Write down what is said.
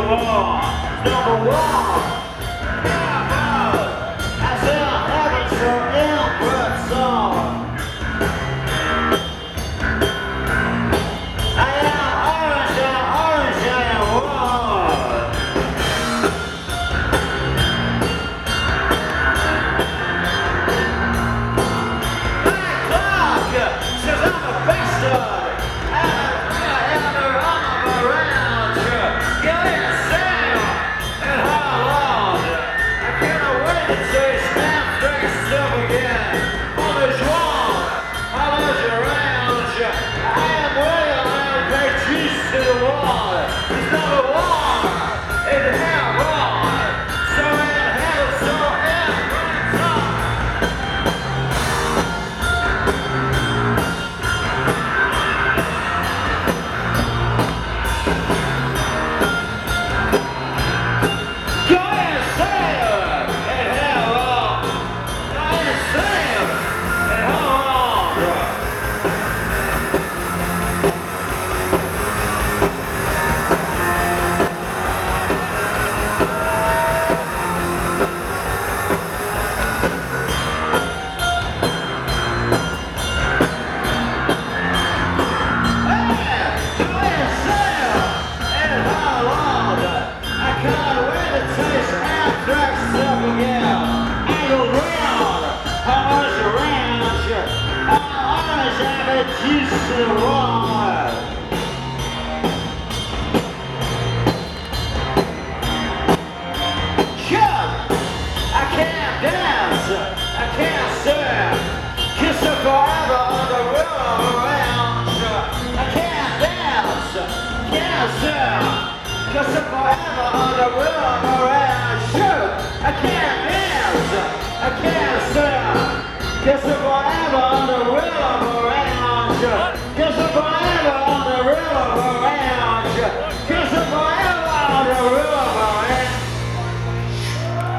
war. Number one. I said heaven so inward song. I am orange and white. My clock says I'm a bastard. Used to walk. Sure, I can't dance, I can't sing. Kiss her forever on the room around. Sure, I can't dance, can't sing. Kiss her forever on the room around. Sure, I can't dance, I can't sing. Kiss her forever on the room around. Kiss her forever on the river around you.